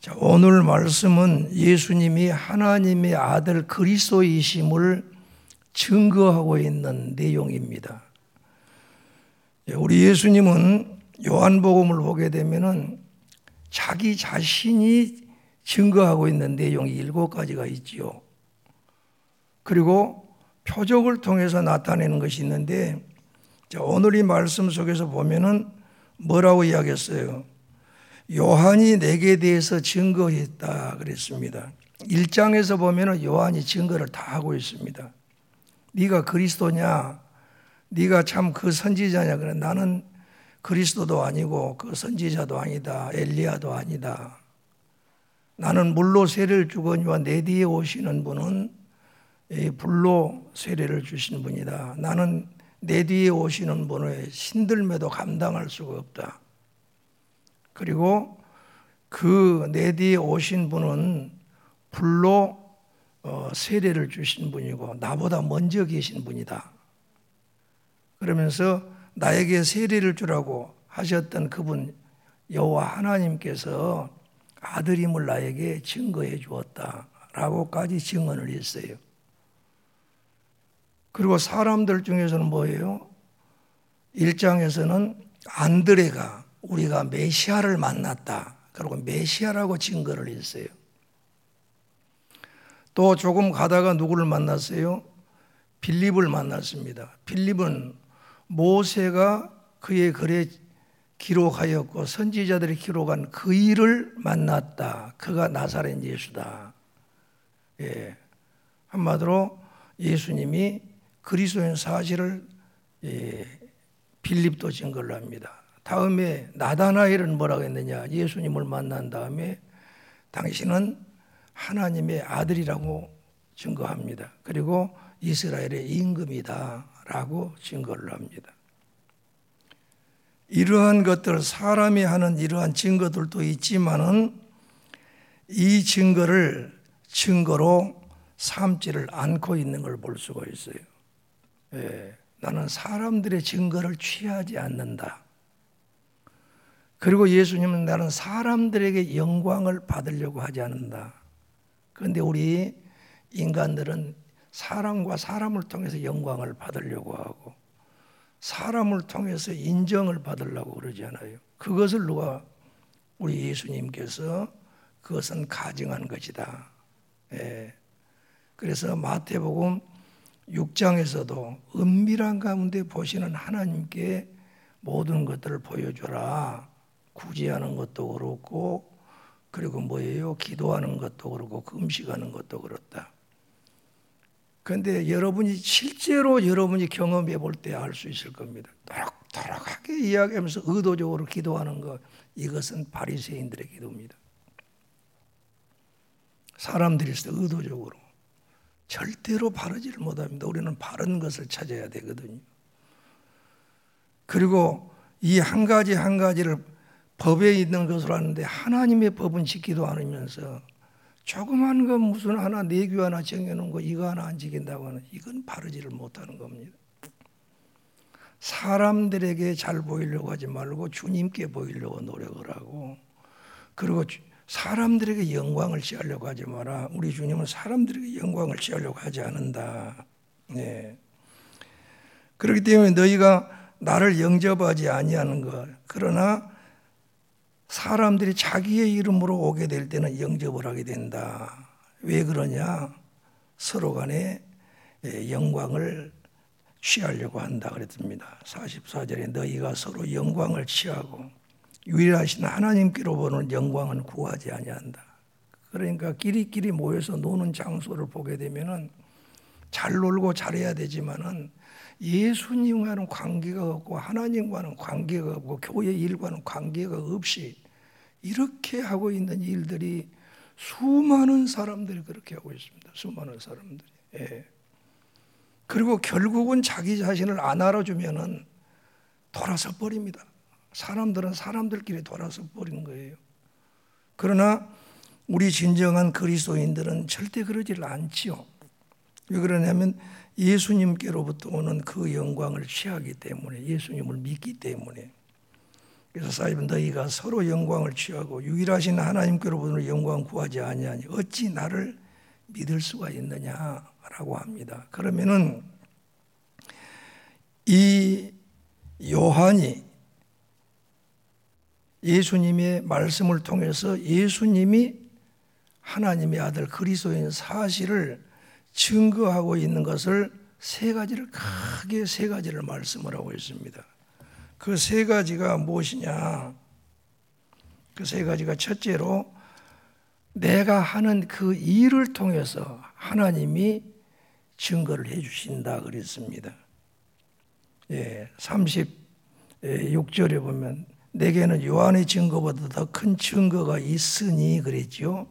자, 오늘 말씀은 예수님이 하나님의 아들 그리스도이심을 증거하고 있는 내용입니다. 우리 예수님은 요한복음을 보게 되면은 자기 자신이 증거하고 있는 내용이 7가지가 있지요. 그리고 표적을 통해서 나타내는 것이 있는데, 자, 오늘 이 말씀 속에서 보면은 뭐라고 이야기했어요? 요한이 내게 대해서 증거했다 그랬습니다. 1장에서 보면은 요한이 증거를 다 하고 있습니다. 네가 그리스도냐? 네가 참 그 선지자냐? 그래, 나는 그리스도도 아니고 그 선지자도 아니다. 엘리야도 아니다. 나는 물로 세례를 주거니와 내 뒤에 오시는 분은 불로 세례를 주신 분이다. 나는 내 뒤에 오시는 분의 신들매도 감당할 수가 없다. 그리고 그 내 뒤에 오신 분은 불로 세례를 주신 분이고 나보다 먼저 계신 분이다. 그러면서 나에게 세례를 주라고 하셨던 그분 여호와 하나님께서 아들임을 나에게 증거해 주었다라고까지 증언을 했어요. 그리고 사람들 중에서는 뭐예요? 1장에서는 안드레가 우리가 메시아를 만났다. 그리고 메시아라고 증거를 했어요. 또 조금 가다가 누구를 만났어요? 빌립을 만났습니다. 빌립은 모세가 그의 글에 기록하였고 선지자들이 기록한 그 일을 만났다. 그가 나사렛 예수다. 예. 한마디로 예수님이 그리스도인 사실을 빌립도 증거를 합니다. 다음에 나다나엘은 뭐라고 했느냐? 예수님을 만난 다음에 당신은 하나님의 아들이라고 증거합니다. 그리고 이스라엘의 임금이다 라고 증거를 합니다. 이러한 것들, 사람이 하는 이러한 증거들도 있지만은 이 증거를 증거로 삼지를 않고 있는 걸 볼 수가 있어요. 예, 나는 사람들의 증거를 취하지 않는다. 그리고 예수님은 나는 사람들에게 영광을 받으려고 하지 않는다. 그런데 우리 인간들은 사람과 사람을 통해서 영광을 받으려고 하고 사람을 통해서 인정을 받으려고 그러지 않아요. 그것을 우리 예수님께서 그것은 가증한 것이다. 예. 그래서 마태복음 6장에서도 은밀한 가운데 보시는 하나님께 모든 것들을 보여줘라. 구제하는 것도 그렇고 그리고 뭐예요? 기도하는 것도 그렇고 금식하는 것도 그렇다. 그런데 여러분이 실제로 여러분이 경험해 볼 때 알 수 있을 겁니다. 또렷하게 이야기하면서 의도적으로 기도하는 것, 이것은 바리새인들의 기도입니다. 사람들이 있을 때 의도적으로 절대로 바르지를 못합니다. 우리는 바른 것을 찾아야 되거든요. 그리고 이 한 가지 한 가지를 법에 있는 것으로 하는데 하나님의 법은 지키도 않으면서 조그만 거 무슨 하나 내규 하나 정해놓은 거 이거 하나 안 지킨다고 하는 이건 바르지를 못하는 겁니다. 사람들에게 잘 보이려고 하지 말고 주님께 보이려고 노력을 하고 그리고 사람들에게 영광을 취하려고 하지 마라. 우리 주님은 사람들에게 영광을 취하려고 하지 않는다. 네. 그렇기 때문에 너희가 나를 영접하지 아니하는 것 그러나 사람들이 자기의 이름으로 오게 될 때는 영접을 하게 된다. 왜 그러냐? 서로 간에 영광을 취하려고 한다 그랬습니다. 44절에 너희가 서로 영광을 취하고 유일하신 하나님께로 보는 영광은 구하지 아니한다. 그러니까 끼리끼리 모여서 노는 장소를 보게 되면은 잘 놀고 잘해야 되지만은 예수님과는 관계가 없고 하나님과는 관계가 없고 교회 일과는 관계가 없이 이렇게 하고 있는 일들이 수많은 사람들이 그렇게 하고 있습니다. 수많은 사람들이. 예. 그리고 결국은 자기 자신을 안 알아주면은 돌아서 버립니다. 사람들은 사람들끼리 돌아서 버리는 거예요. 그러나 우리 진정한 그리스도인들은 절대 그러질 않지요. 왜 그러냐면 예수님께로부터 오는 그 영광을 취하기 때문에 예수님을 믿기 때문에 그래서 사입은 너희가 서로 영광을 취하고 유일하신 하나님께로부터 영광 구하지 아니하니 어찌 나를 믿을 수가 있느냐라고 합니다. 그러면은 이 요한이 예수님의 말씀을 통해서 예수님이 하나님의 아들 그리스도인 사실을 증거하고 있는 것을 크게 세 가지를 말씀을 하고 있습니다. 그 세 가지가 무엇이냐? 그 세 가지가 첫째로 내가 하는 그 일을 통해서 하나님이 증거를 해 주신다 그랬습니다. 36절에 보면 내게는 요한의 증거보다 더 큰 증거가 있으니 그랬죠.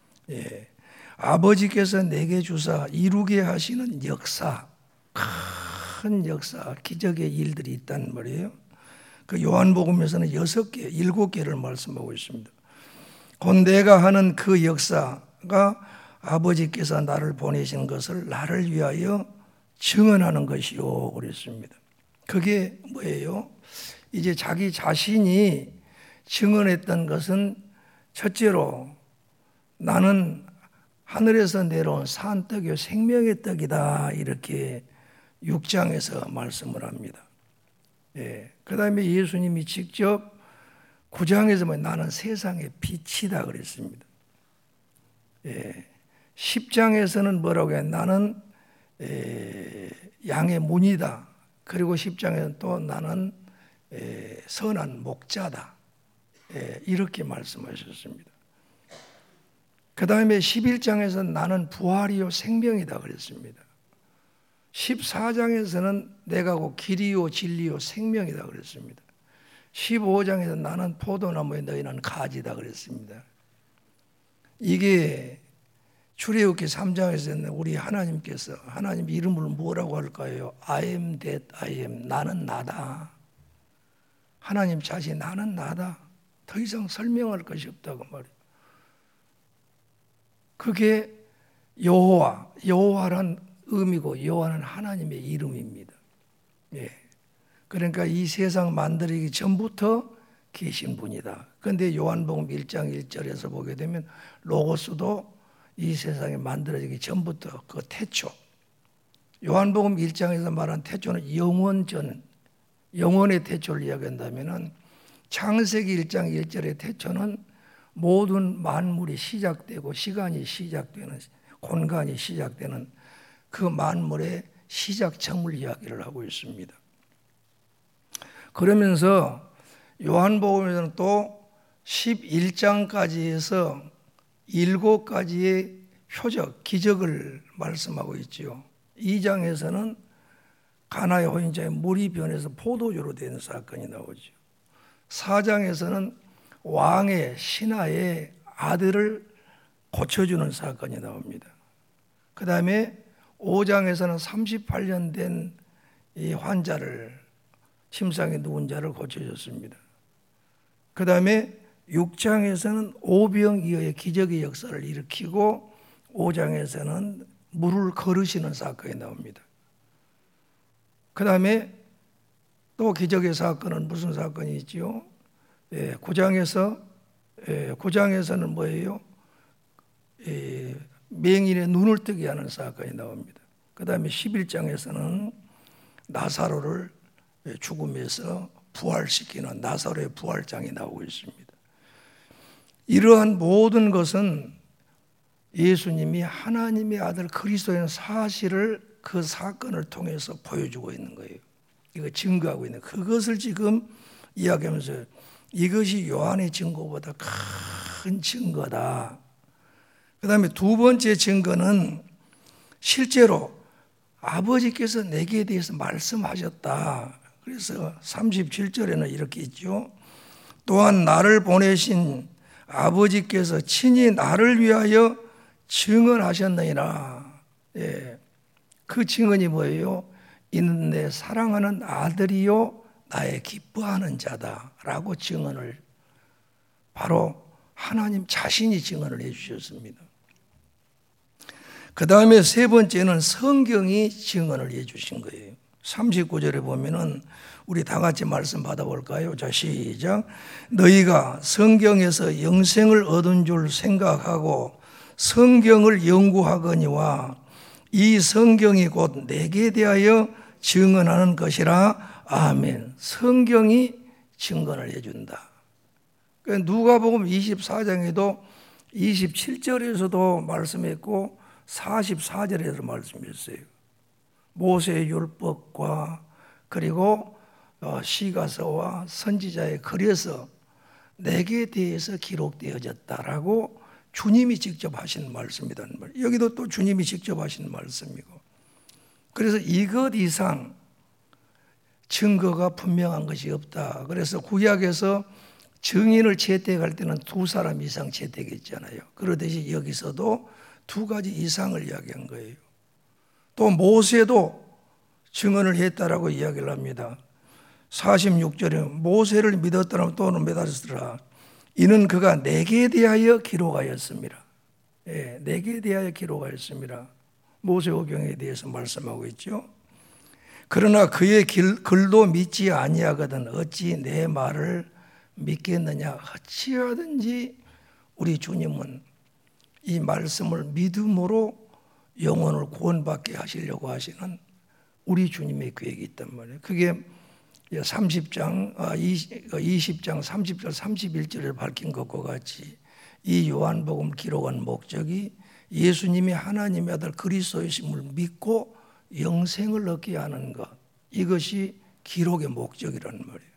아버지께서 내게 주사 이루게 하시는 역사, 큰 역사, 기적의 일들이 있단 말이에요. 그 요한복음에서는 6개, 7개를 말씀하고 있습니다. 곧 내가 하는 그 역사가 아버지께서 나를 보내신 것을 나를 위하여 증언하는 것이요 그랬습니다. 그게 뭐예요? 이제 자기 자신이 증언했던 것은 첫째로 나는 하늘에서 내려온 산떡이요 생명의 떡이다 이렇게 6장에서 말씀을 합니다. 그 다음에 예수님이 직접 9장에서 나는 세상의 빛이다 그랬습니다. 10장에서는 뭐라고 해요? 나는 양의 문이다. 그리고 10장에서는 또 나는 선한 목자다. 이렇게 말씀하셨습니다. 그 다음에 11장에서는 나는 부활이요 생명이다 그랬습니다. 14장에서는 내가 곧 길이요 진리요 생명이다 그랬습니다. 15장에서 나는 포도나무에 너희는 가지다 그랬습니다. 이게 출애굽기 3장에서는 우리 하나님께서 하나님 이름을 뭐라고 할까요? I am that I am. 나는 나다. 하나님 자신 나는 나다. 더 이상 설명할 것이 없다고 말이에요. 그게 여호와란 의미고 여호와는 하나님의 이름입니다. 그러니까 이 세상 만들기 전부터 계신 분이다. 그런데 요한복음 1장 1절에서 보게 되면 로고스도 이 세상이 만들어지기 전부터 그 태초. 요한복음 1장에서 말한 태초는 영원의 태초를 이야기한다면 창세기 1장 1절의 태초는 모든 만물이 시작되고 시간이 시작되는 공간이 시작되는 그 만물의 시작점을 이야기를 하고 있습니다. 그러면서 요한복음에서는 또 11장까지 해서 7가지의 표적, 기적을 말씀하고 있죠. 2장에서는 가나의 호인자의 물이 변해서 포도주로 된 사건이 나오죠. 4장에서는 왕의 신하의 아들을 고쳐주는 사건이 나옵니다. 그 다음에 5장에서는 38년 된 이 환자를 침상에 누운 자를 고쳐줬습니다. 그 다음에 6장에서는 오병이어의 기적의 역사를 일으키고 5장에서는 물을 거르시는 사건이 나옵니다. 그 다음에 또 기적의 사건은 무슨 사건이 있지요? 9장에서는 뭐예요? 맹인의 눈을 뜨게 하는 사건이 나옵니다. 그 다음에 11장에서는 나사로를 죽음에서 부활시키는 나사로의 부활장이 나오고 있습니다. 이러한 모든 것은 예수님이 하나님의 아들 그리스도인 사실을 그 사건을 통해서 보여주고 있는 거예요. 이거 증거하고 있는 그것을 지금 이야기하면서 이것이 요한의 증거보다 큰 증거다. 그 다음에 두 번째 증거는 실제로 아버지께서 내게 대해서 말씀하셨다. 그래서 37절에는 이렇게 있죠. 또한 나를 보내신 아버지께서 친히 나를 위하여 증언하셨느니라. 그 증언이 뭐예요? 이는 내 사랑하는 아들이요 나의 기뻐하는 자다라고 증언을 바로 하나님 자신이 증언을 해 주셨습니다. 그 다음에 세 번째는 성경이 증언을 해 주신 거예요. 39절에 보면은 우리 다 같이 말씀 받아볼까요? 자, 시작. 너희가 성경에서 영생을 얻은 줄 생각하고 성경을 연구하거니와 이 성경이 곧 내게 대하여 증언하는 것이라. 아멘. 성경이 증언을 해준다. 누가복음 24장에도 27절에서도 말씀했고 44절에서 말씀했어요. 모세의 율법과 그리고 시가서와 선지자의 글에서 내게 대해서 기록되어졌다라고 주님이 직접 하신 말씀이다. 여기도 또 주님이 직접 하신 말씀이고, 그래서 이것 이상 증거가 분명한 것이 없다. 그래서 구약에서 증인을 채택할 때는 2사람 이상 채택했잖아요. 그러듯이 여기서도 2가지 이상을 이야기한 거예요. 또 모세도 증언을 했다라고 이야기를 합니다. 46절에 모세를 믿었더라 또는 믿었으라. 이는 그가 내게 대하여 기록하였습니다. 예, 내게 대하여 기록하였습니다. 모세오경에 대해서 말씀하고 있죠. 그러나 그의 글도 믿지 아니하거든 어찌 내 말을 믿겠느냐. 어찌하든지 우리 주님은 이 말씀을 믿음으로 영혼을 구원받게 하시려고 하시는 우리 주님의 계획이 있단 말이에요. 그게 20장 30절 31절에 밝힌 것과 같이 이 요한복음 기록한 목적이 예수님이 하나님의 아들 그리스도이심을 믿고 영생을 얻게 하는 것, 이것이 기록의 목적이라는 말이에요.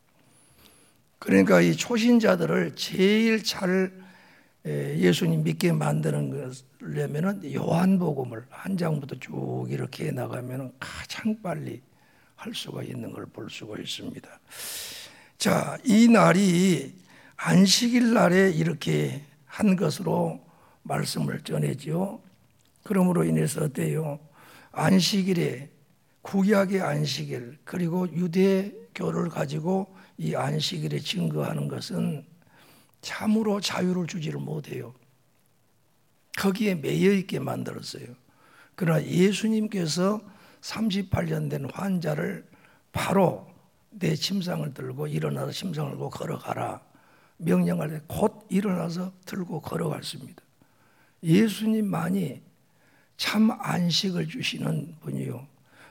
그러니까 이 초신자들을 제일 잘 예수님 믿게 만드는 것이려면 요한복음을 한 장부터 쭉 이렇게 해 나가면 가장 빨리 할 수가 있는 걸 볼 수가 있습니다. 자, 이 날이 안식일 날에 이렇게 한 것으로 말씀을 전해지요. 그러므로 인해서 어때요? 안식일에 구약의 안식일 그리고 유대교를 가지고 이 안식일에 증거하는 것은 참으로 자유를 주지를 못해요. 거기에 매여 있게 만들었어요. 그러나 예수님께서 38년 된 환자를 바로 내 침상을 들고 일어나서 침상을 들고 걸어가라 명령할 때 곧 일어나서 들고 걸어갔습니다. 예수님만이 참 안식을 주시는 분이요,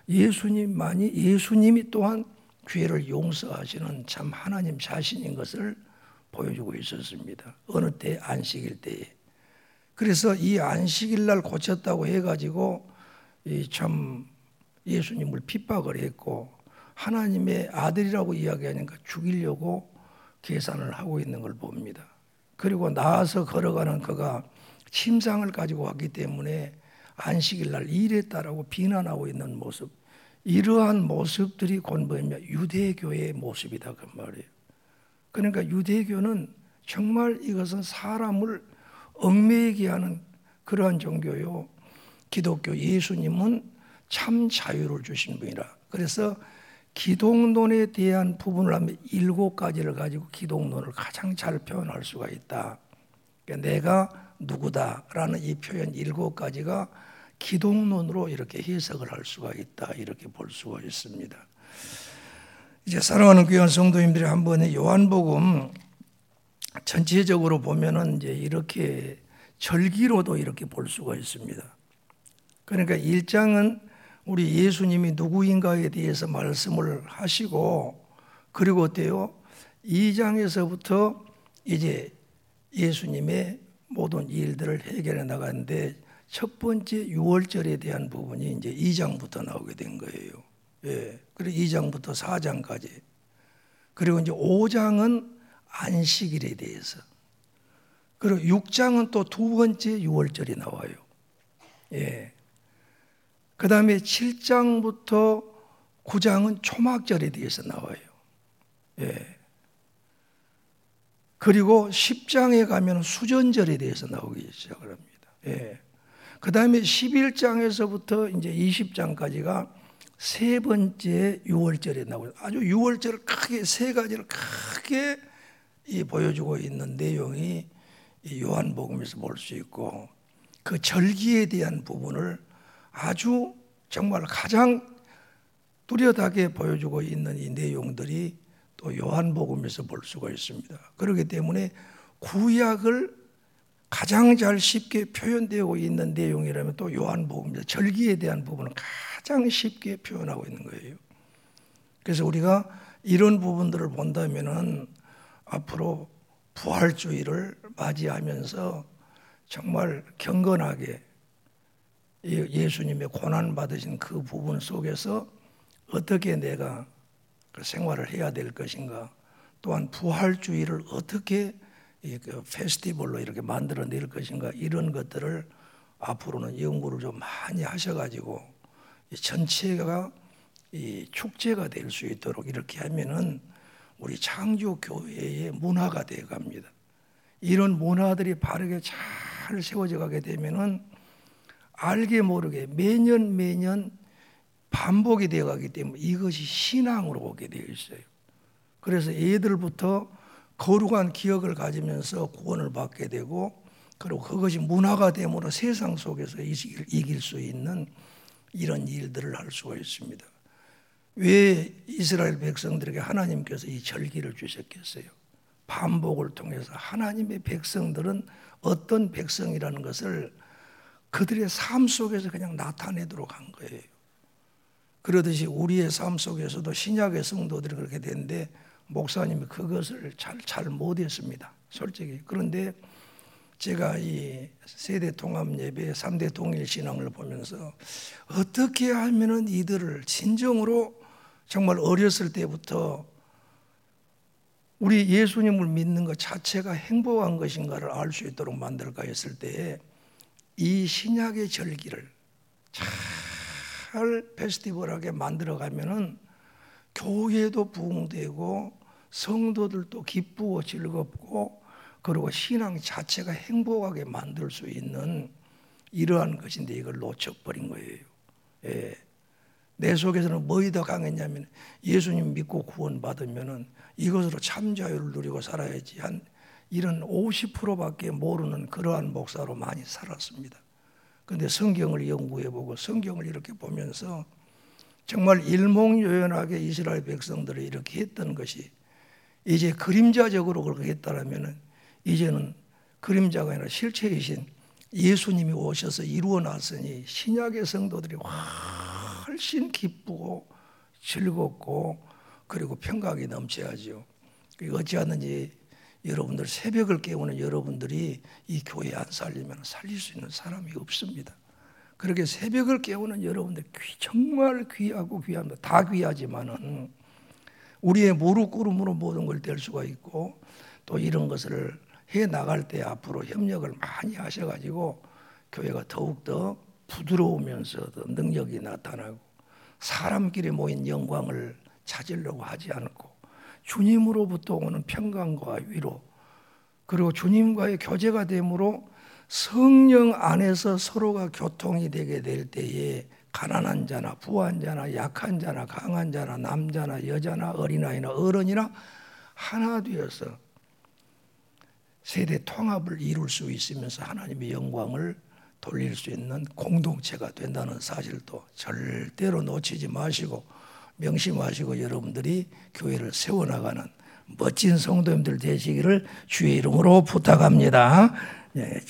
예수님이 또한 죄를 용서하시는 참 하나님 자신인 것을 보여주고 있었습니다. 어느 때? 안식일 때에. 그래서 이 안식일 날 고쳤다고 해가지고 참 예수님을 핍박을 했고 하나님의 아들이라고 이야기하니까 죽이려고 계산을 하고 있는 걸 봅니다. 그리고 나와서 걸어가는 그가 침상을 가지고 왔기 때문에 안식일 날 일했다라고 비난하고 있는 모습, 이러한 모습들이 곧 뭐냐, 유대교의 모습이다 그 말이에요. 그러니까 유대교는 정말 이것은 사람을 얽매이게 하는 그러한 종교요, 기독교 예수님은 참 자유를 주신 분이라. 그래서 기독론에 대한 부분을 하면 7가지를 가지고 기독론을 가장 잘 표현할 수가 있다. 그러니까 내가 누구다라는 이 표현 7가지가 기독론으로 이렇게 해석을 할 수가 있다, 이렇게 볼 수가 있습니다. 이제 사랑하는 귀한 성도님들이 한번 요한복음 전체적으로 보면은 이제 이렇게 절기로도 이렇게 볼 수가 있습니다. 그러니까 1장은 우리 예수님이 누구인가에 대해서 말씀을 하시고, 그리고 어때요? 2장에서부터 이제 예수님의 모든 일들을 해결해 나가는데 첫 번째 6월절에 대한 부분이 이제 2장부터 나오게 된 거예요. 예. 그리고 2장부터 4장까지. 그리고 이제 5장은 안식일에 대해서. 그리고 6장은 또 2번째 6월절이 나와요. 예. 그 다음에 7장부터 9장은 초막절에 대해서 나와요. 예. 그리고 10장에 가면 수전절에 대해서 나오기 시작을 합니다. 예. 그 다음에 11장에서부터 이제 20장까지가 세 번째 6월절에 나오죠. 아주 6월절을 크게, 3가지를 크게 보여주고 있는 내용이 요한복음에서 볼 수 있고, 그 절기에 대한 부분을 아주 정말 가장 뚜렷하게 보여주고 있는 이 내용들이 또 요한복음에서 볼 수가 있습니다. 그렇기 때문에 구약을 가장 잘 쉽게 표현되고 있는 내용이라면 또 요한복음에서 절기에 대한 부분을 가장 쉽게 표현하고 있는 거예요. 그래서 우리가 이런 부분들을 본다면은 앞으로 부활주의를 맞이하면서 정말 경건하게 예수님의 고난받으신 그 부분 속에서 어떻게 내가 그 생활을 해야 될 것인가, 또한 부활주의를 어떻게 그 페스티벌로 이렇게 만들어낼 것인가, 이런 것들을 앞으로는 연구를 좀 많이 하셔가지고 전체가 이 축제가 될 수 있도록 이렇게 하면은 우리 창조교회의 문화가 되어 갑니다. 이런 문화들이 바르게 잘 세워져 가게 되면은 알게 모르게 매년 반복이 되어 가기 때문에 이것이 신앙으로 오게 되어 있어요. 그래서 애들부터 거룩한 기억을 가지면서 구원을 받게 되고, 그리고 그것이 문화가 됨으로 세상 속에서 이길 수 있는 이런 일들을 할 수가 있습니다. 왜 이스라엘 백성들에게 하나님께서 이 절기를 주셨겠어요? 반복을 통해서 하나님의 백성들은 어떤 백성이라는 것을 그들의 삶 속에서 그냥 나타내도록 한 거예요. 그러듯이 우리의 삶 속에서도 신약의 성도들이 그렇게 되는데 목사님이 그것을 잘 못했습니다, 솔직히. 그런데 제가 이 세대 통합 예배 3대 동일 신앙을 보면서 어떻게 하면은 이들을 진정으로 정말 어렸을 때부터 우리 예수님을 믿는 것 자체가 행복한 것인가를 알 수 있도록 만들까 했을 때에 이 신약의 절기를 잘 페스티벌하게 만들어가면은 교회도 부흥되고 성도들도 기쁘고 즐겁고, 그리고 신앙 자체가 행복하게 만들 수 있는 이러한 것인데 이걸 놓쳐버린 거예요. 예. 내 속에서는 뭐이 더 강했냐면 예수님 믿고 구원받으면은 이것으로 참 자유를 누리고 살아야지, 한 이런 50%밖에 모르는 그러한 목사로 많이 살았습니다. 그런데 성경을 연구해보고 성경을 이렇게 보면서 정말 일목요연하게 이스라엘 백성들이 이렇게 했던 것이 이제 그림자적으로 그렇게 했다라면 이제는 그림자가 아니라 실체이신 예수님이 오셔서 이루어 놨으니 신약의 성도들이 훨씬 기쁘고 즐겁고 그리고 평강이 넘쳐야죠. 어찌하든지 여러분들 새벽을 깨우는 여러분들이 이 교회 안 살리면 살릴 수 있는 사람이 없습니다. 그렇게 새벽을 깨우는 여러분들 정말 귀하고 귀합니다. 다 귀하지만은 우리의 무릎 꿇음으로 모든 걸 될 수가 있고, 또 이런 것을 해 나갈 때 앞으로 협력을 많이 하셔가지고 교회가 더욱더 부드러우면서 더 능력이 나타나고 사람끼리 모인 영광을 찾으려고 하지 않고 주님으로부터 오는 평강과 위로, 그리고 주님과의 교제가 됨으로 성령 안에서 서로가 교통이 되게 될 때에 가난한 자나 부한 자나 약한 자나 강한 자나 남자나 여자나 어린아이나 어른이나 하나 되어서 세대 통합을 이룰 수 있으면서 하나님의 영광을 돌릴 수 있는 공동체가 된다는 사실도 절대로 놓치지 마시고 명심하시고 여러분들이 교회를 세워나가는 멋진 성도님들 되시기를 주의 이름으로 부탁합니다. 네.